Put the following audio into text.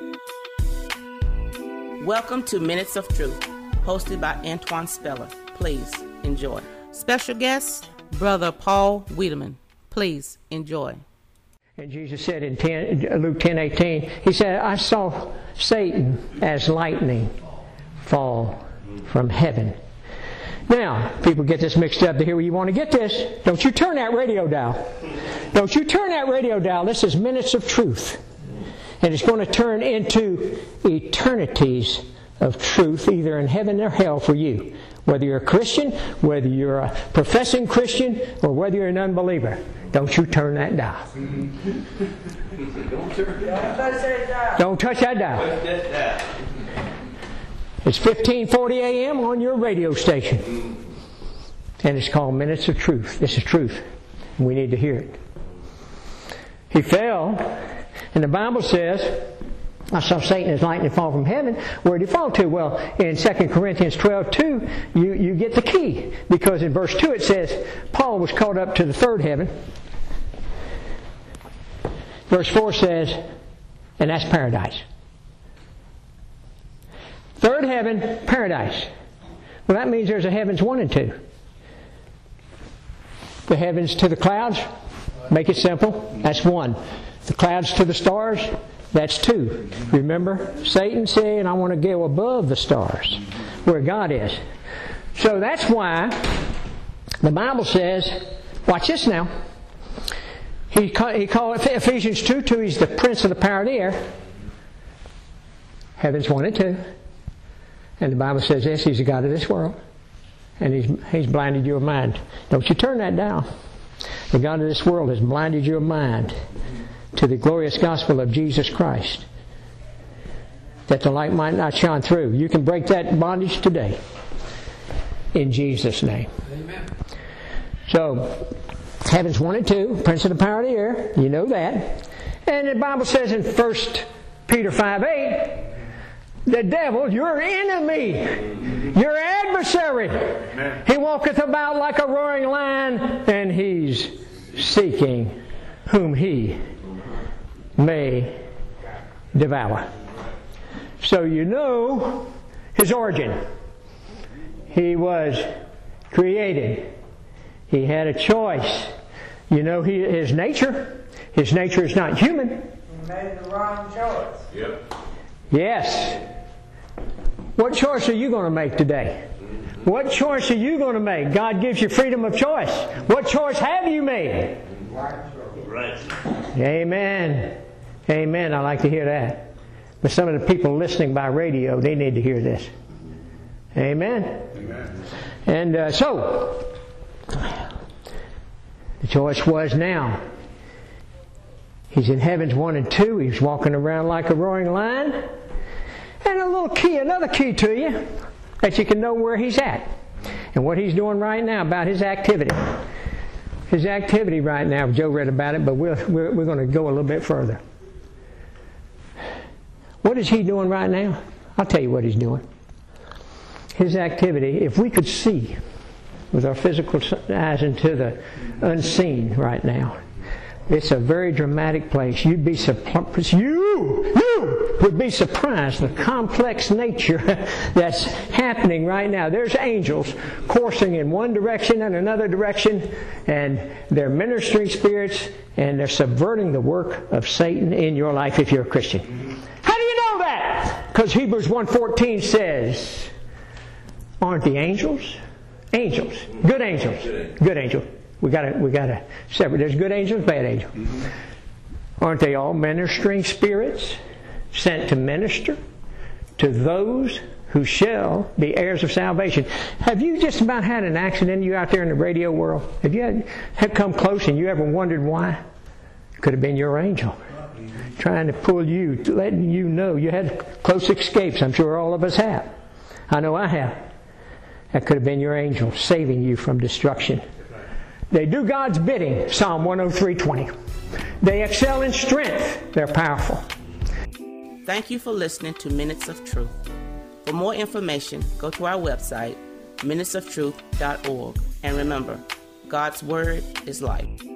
Welcome to Minutes of Truth, hosted by Antoine Speller. Please enjoy. Special guest, Brother Paul Wiedemann. Please enjoy. And Jesus said in Luke 10:18, he said, I saw Satan as lightning fall from heaven. Now, people get this mixed up to hear where you want to get this. Don't you turn that radio dial. Don't you turn that radio dial. This is Minutes of Truth. And it's going to turn into eternities of truth, either in heaven or hell for you. Whether you're a Christian, whether you're a professing Christian, or whether you're an unbeliever. Don't you turn that dial. Don't touch that dial. It's 15:40 a.m. on your radio station. And it's called Minutes of Truth. This is truth. We need to hear it. He fell. And the Bible says, I saw Satan as lightning fall from heaven. Where did he fall to? Well, in 2 Corinthians 12:2, you get the key. Because in verse 2 it says, Paul was caught up to the third heaven. Verse 4 says, and that's paradise. Third heaven, paradise. Well, that means there's a heavens 1 and 2. The heavens to the clouds, make it simple, that's 1. The clouds to the stars, that's 2. Remember, Satan saying, I want to go above the stars, where God is. So that's why the Bible says, watch this now. He called Ephesians 2:2, he's the prince of the power of the air. Heavens 1 and 2. And the Bible says this, he's the God of this world. And he's blinded your mind. Don't you turn that down. The God of this world has blinded your mind to the glorious gospel of Jesus Christ, that the light might not shine through. You can break that bondage today in Jesus' name. Amen. So, heavens 1 and 2, prince of the power of the air, you know that. And the Bible says in 1 Peter 5:8, the devil, your enemy, your adversary, amen, he walketh about like a roaring lion, and he's seeking whom he may devour. So you know his origin. He was created. He had a choice. You know his nature. His nature is not human. He made the wrong choice. Yep. Yes. What choice are you going to make today? What choice are you going to make? God gives you freedom of choice. What choice have you made? Right. Amen. Amen. I like to hear that. But some of the people listening by radio, they need to hear this. Amen. Amen. And so, the choice was now. He's in heavens 1 and 2. He's walking around like a roaring lion. And a little key, another key to you, that you can know where he's at and what he's doing right now about his activity. His activity right now, Joe read about it, but we're going to go a little bit further. What is he doing right now? I'll tell you what he's doing. His activity, if we could see with our physical eyes into the unseen right now, it's a very dramatic place. You'd be surprised. You would be surprised the complex nature that's happening right now. There's angels coursing in one direction and another direction, and they're ministering spirits, and they're subverting the work of Satan in your life if you're a Christian. How do you know that? Because Hebrews 1:14 says, aren't the angels? Angels. Good angels. Good angels. We gotta separate. There's good angels, bad angels. Mm-hmm. Aren't they all ministering spirits sent to minister to those who shall be heirs of salvation? Have you just about had an accident? You out there in the radio world? Have you had come close and you ever wondered why? Could have been your angel trying to pull you, letting you know you had close escapes. I'm sure all of us have. I know I have. That could have been your angel saving you from destruction. They do God's bidding, Psalm 103:20. They excel in strength. They're powerful. Thank you for listening to Minutes of Truth. For more information, go to our website, minutesoftruth.org. And remember, God's Word is life.